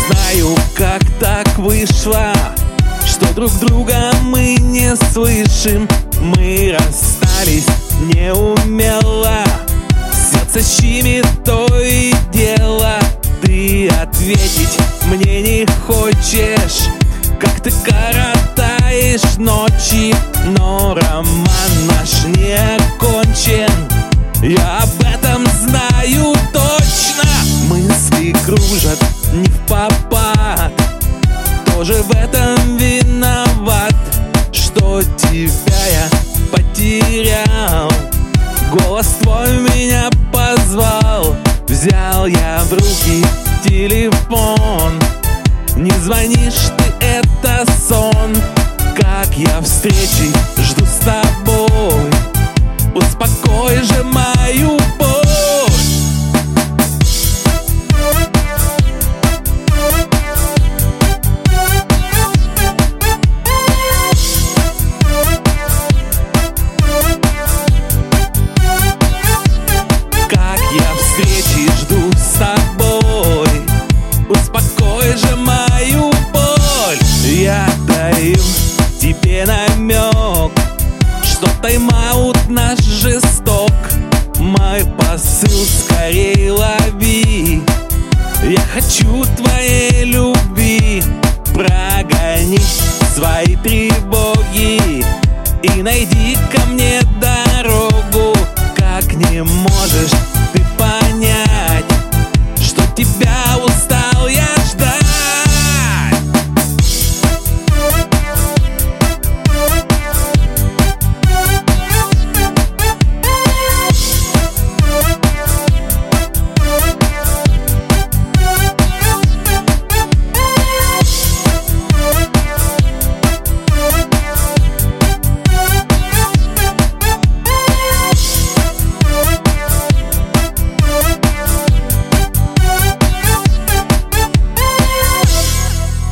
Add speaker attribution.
Speaker 1: знаю, как так вышло, что друг друга мы не слышим. Мы расстались неумело, сердце щемит то и дело. Ты ответить мне не хочешь, как ты коротаешь ночи, но роман наш не окончен. Я об этом знаю точно. Мысли кружат не впопад, тоже в этом виноват, что тебя я потерял. Голос твой меня позвал, взял я в руки телефон. Не звонишь ты, это сон. Как я встречи жду с тобой, успокой же мою боль. Как я встречи жду с тобой, успокой же мою боль. Я даю тебе намек, что тайм-аут наш жесток. Мой посыл скорей лови, я хочу твоей любви. Прогони свои тревоги и найди